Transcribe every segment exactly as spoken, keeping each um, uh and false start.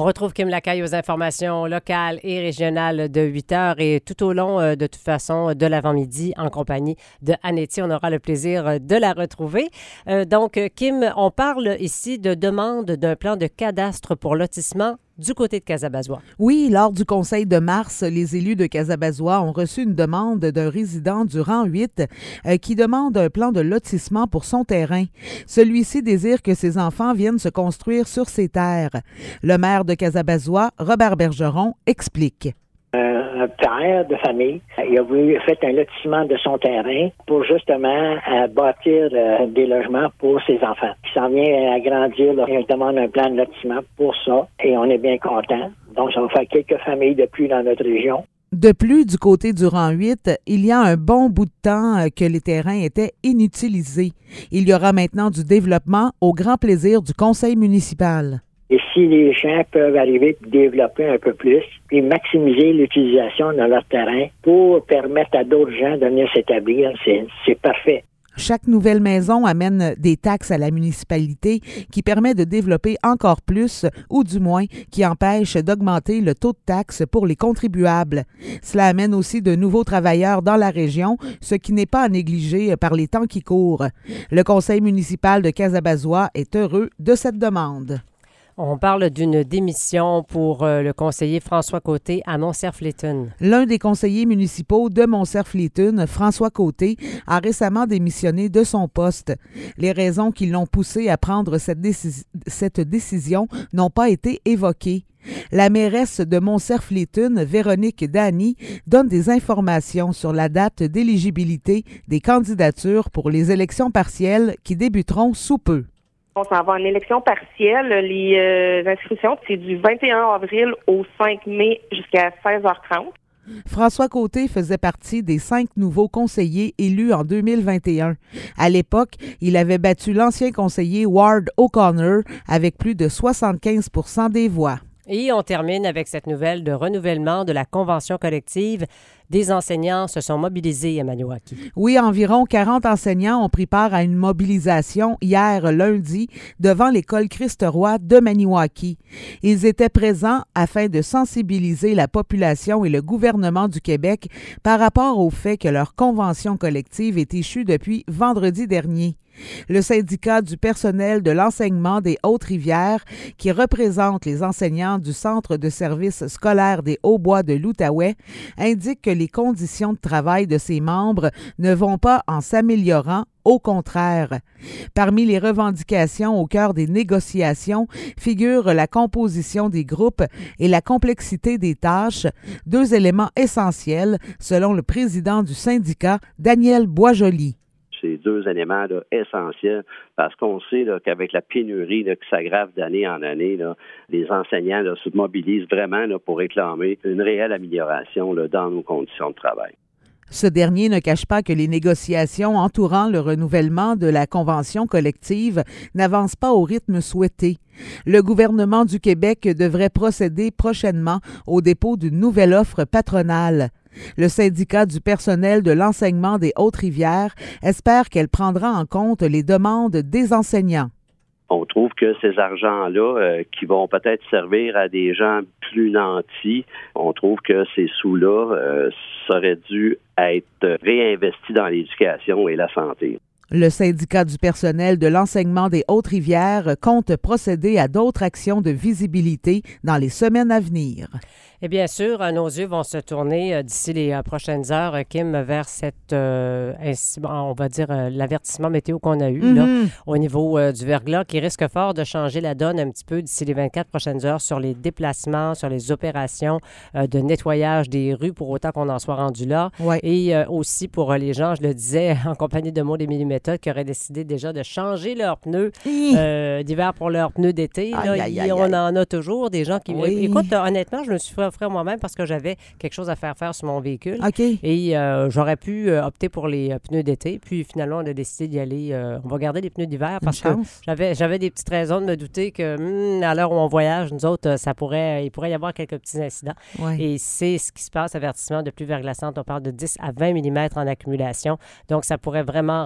On retrouve Kim Lacaille aux informations locales et régionales de huit heures et tout au long, de toute façon, de l'avant-midi en compagnie de Anetti. On aura le plaisir de la retrouver. Euh, donc, Kim, on parle ici de demande d'un plan de cadastre pour lotissement du côté de Casabazois. Oui, lors du conseil de mars, les élus de Casabazois ont reçu une demande d'un résident du rang huit euh, qui demande un plan de lotissement pour son terrain. Celui-ci désire que ses enfants viennent se construire sur ses terres. Le maire de Casabazois, Robert Bergeron, explique. Un père de famille, il a voulu faire un lotissement de son terrain pour justement euh, bâtir euh, des logements pour ses enfants. Il s'en vient à grandir, là, il demande un plan de lotissement pour ça et on est bien content. Donc, ça va faire quelques familles de plus dans notre région. De plus, du côté du rang huit, il y a un bon bout de temps que les terrains étaient inutilisés. Il y aura maintenant du développement au grand plaisir du conseil municipal. Et si les gens peuvent arriver à développer un peu plus, puis maximiser l'utilisation de leur terrain pour permettre à d'autres gens de venir s'établir, c'est, c'est parfait. Chaque nouvelle maison amène des taxes à la municipalité qui permet de développer encore plus, ou du moins qui empêche d'augmenter le taux de taxes pour les contribuables. Cela amène aussi de nouveaux travailleurs dans la région, ce qui n'est pas à négliger par les temps qui courent. Le conseil municipal de Casabazois est heureux de cette demande. On parle d'une démission pour euh, le conseiller François Côté à Montcerf-Létune. L'un des conseillers municipaux de Montcerf-Létune, François Côté, a récemment démissionné de son poste. Les raisons qui l'ont poussé à prendre cette, décis- cette décision n'ont pas été évoquées. La mairesse de Montcerf-Létune, Véronique Dany, donne des informations sur la date d'éligibilité des candidatures pour les élections partielles qui débuteront sous peu. On s'en va en élection partielle. Les euh, inscriptions, c'est du vingt et un avril au cinq mai jusqu'à seize heures trente. François Côté faisait partie des cinq nouveaux conseillers élus en deux mille vingt et un. À l'époque, il avait battu l'ancien conseiller Ward O'Connor avec plus de soixante-quinze pour cent des voix. Et on termine avec cette nouvelle de renouvellement de la convention collective. Des enseignants se sont mobilisés à Maniwaki. Oui, environ quarante enseignants ont pris part à une mobilisation hier lundi devant l'école Christ-Roi de Maniwaki. Ils étaient présents afin de sensibiliser la population et le gouvernement du Québec par rapport au fait que leur convention collective est échue depuis vendredi dernier. Le syndicat du personnel de l'enseignement des Hautes-Rivières, qui représente les enseignants du Centre de services scolaires des Hauts-Bois de l'Outaouais, indique que les conditions de travail de ses membres ne vont pas en s'améliorant, au contraire. Parmi les revendications au cœur des négociations figurent la composition des groupes et la complexité des tâches, deux éléments essentiels selon le président du syndicat, Daniel Boisjoli. Ces deux éléments là, essentiels parce qu'on sait là, qu'avec la pénurie là, qui s'aggrave d'année en année, là, les enseignants là, se mobilisent vraiment là, pour réclamer une réelle amélioration là, dans nos conditions de travail. Ce dernier ne cache pas que les négociations entourant le renouvellement de la convention collective n'avancent pas au rythme souhaité. Le gouvernement du Québec devrait procéder prochainement au dépôt d'une nouvelle offre patronale. Le syndicat du personnel de l'enseignement des Hautes-Rivières espère qu'elle prendra en compte les demandes des enseignants. On trouve que ces argents-là, euh, qui vont peut-être servir à des gens plus nantis, on trouve que ces sous-là euh, seraient dû être réinvestis dans l'éducation et la santé. Le syndicat du personnel de l'enseignement des Hautes-Rivières compte procéder à d'autres actions de visibilité dans les semaines à venir. Et bien sûr, nos yeux vont se tourner euh, d'ici les euh, prochaines heures, Kim, vers cette, euh, ainsi, on va dire, euh, l'avertissement météo qu'on a eu mm-hmm. là, au niveau euh, du verglas, qui risque fort de changer la donne un petit peu d'ici les vingt-quatre prochaines heures sur les déplacements, sur les opérations euh, de nettoyage des rues, pour autant qu'on en soit rendu là. Ouais. Et euh, aussi pour euh, les gens, je le disais, en compagnie de Maud et Mélie Méthode, qui auraient décidé déjà de changer leurs pneus mmh. euh, d'hiver pour leurs pneus d'été. Là, aïe, aïe, aïe, on aïe. en a toujours des gens qui... Oui. Écoute, honnêtement, je me suis fait offrir moi-même parce que j'avais quelque chose à faire faire sur mon véhicule. OK. Et euh, j'aurais pu euh, opter pour les euh, pneus d'été. Puis finalement, on a décidé d'y aller. Euh, on va garder les pneus d'hiver parce que j'avais, j'avais des petites raisons de me douter que hmm, à l'heure où on voyage, nous autres, ça pourrait, il pourrait y avoir quelques petits incidents. Ouais. Et c'est ce qui se passe, avertissement de pluie verglaçante. On parle de dix à vingt millimètres en accumulation. Donc, ça pourrait vraiment rendre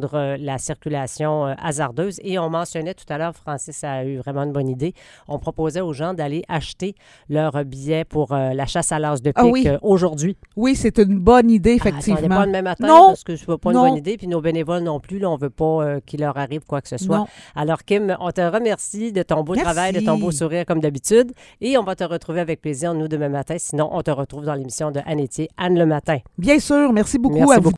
résoudre euh, la circulation euh, hasardeuse. Et on mentionnait tout à l'heure, Francis a eu vraiment une bonne idée, on proposait aux gens d'aller acheter leurs billets pour euh, la chasse à l'as de pique Ah oui. euh, aujourd'hui. Oui, c'est une bonne idée, effectivement. Ah, attendez pas demain matin non. parce que je ne vois pas non. une bonne idée. Puis nos bénévoles non plus, là, on ne veut pas euh, qu'il leur arrive quoi que ce soit. Non. Alors, Kim, on te remercie de ton beau Merci. travail, de ton beau sourire comme d'habitude. Et on va te retrouver avec plaisir, nous, demain matin. Sinon, on te retrouve dans l'émission de Anne Etier, Anne le matin. Bien sûr. Merci beaucoup Merci à vous. beaucoup.